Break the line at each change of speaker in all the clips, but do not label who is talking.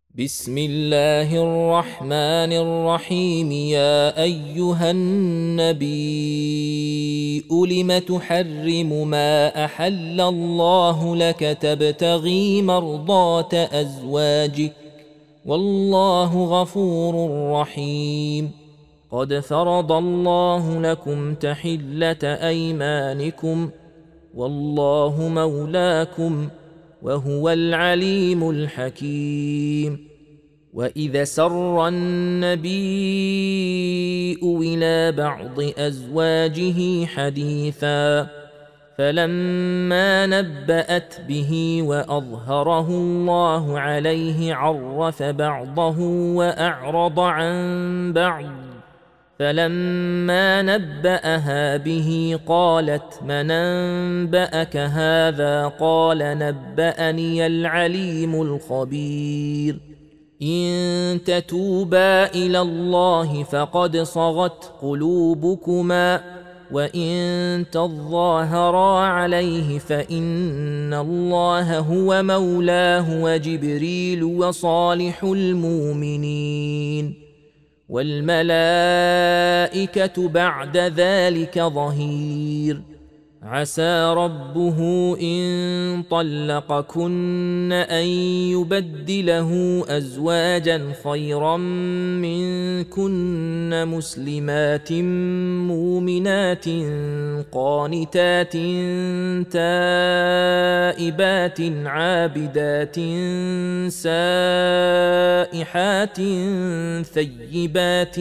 بسم الله الرحمن الرحيم. يا أيها النبي لم تحرم ما أحل الله لك تبتغي مرضات أزواجك والله غفور رحيم. قد فرض الله لكم تحلة أيمانكم والله مولاكم وهو العليم الحكيم. وإذا سر النبي إلى بعض أزواجه حديثا فلما نبأت به وأظهره الله عليه عرف بعضه وأعرض عن بعض، فلما نبأها به قالت من أنبأك هذا؟ قال نبأني العليم الخبير. إن تتوبا إلى الله فقد صغت قلوبكما وإن تظاهرا عليه فإن الله هو مولاه وجبريل وصالح المؤمنين والملائكة بعد ذلك ظهير. عسى ربه إن طلقكن أن يبدله أزواجا خيرا منكن مسلمات مؤمنات قانتات تائبات عابدات سائحات ثيبات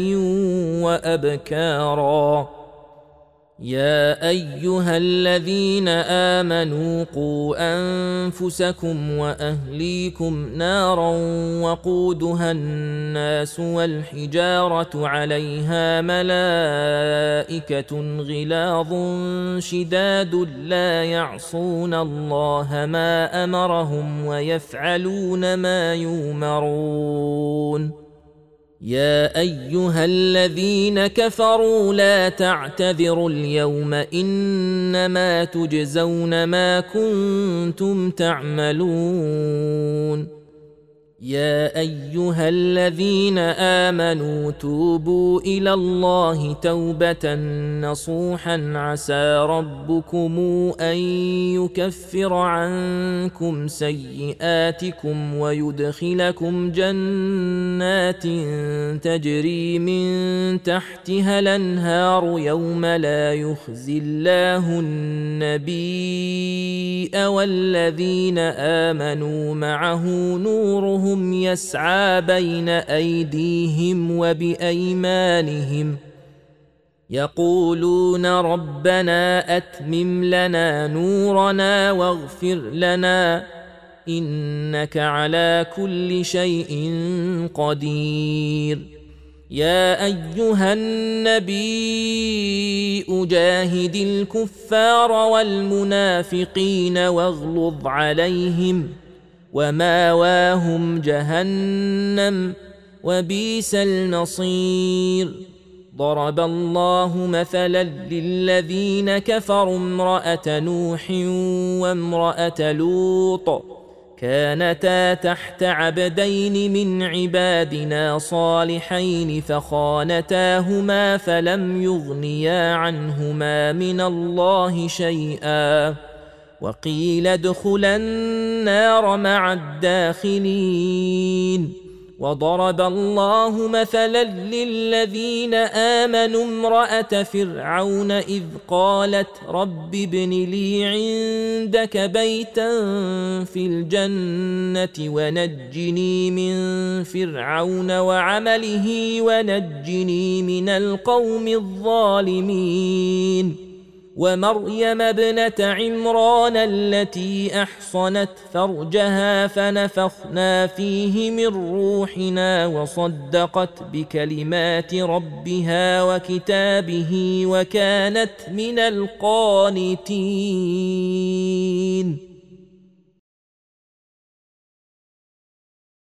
وأبكارا. يا أيها الذين آمنوا قوا أنفسكم وأهليكم نارا وقودها الناس والحجارة عليها ملائكة غلاظ شداد لا يعصون الله ما أمرهم ويفعلون ما يؤمرون. يا أيها الذين كفروا لا تعتذروا اليوم إنما تجزون ما كنتم تعملون. يا أيها الذين آمنوا توبوا إلى الله توبة نصوحا عسى ربكم أن يكفر عنكم سيئاتكم ويدخلكم جنات تجري من تحتها الأنهار يوم لا يخزي الله النبي والذين آمنوا معه نورهم يسعى بين أيديهم وبأيمانهم يقولون ربنا أتمم لنا نورنا واغفر لنا إنك على كل شيء قدير. يا أيها النبي جاهد الكفار والمنافقين واغلظ عليهم وماواهم جهنم وبئس المصير. ضرب الله مثلا للذين كفروا امرأة نوح وامرأة لوط كانتا تحت عبدين من عبادنا صالحين فخانتاهما فلم يغنيا عنهما من الله شيئا وقيل ادخلا النار مع الداخلين. وضرب الله مثلا للذين آمنوا امرأة فرعون إذ قالت رب ابن لي عندك بيتا في الجنة ونجني من فرعون وعمله ونجني من القوم الظالمين. ومريم ابنة عمران التي أحصنت فرجها فنفخنا فيه من روحنا وصدقت بكلمات ربها وكتابه وكانت من القانتين.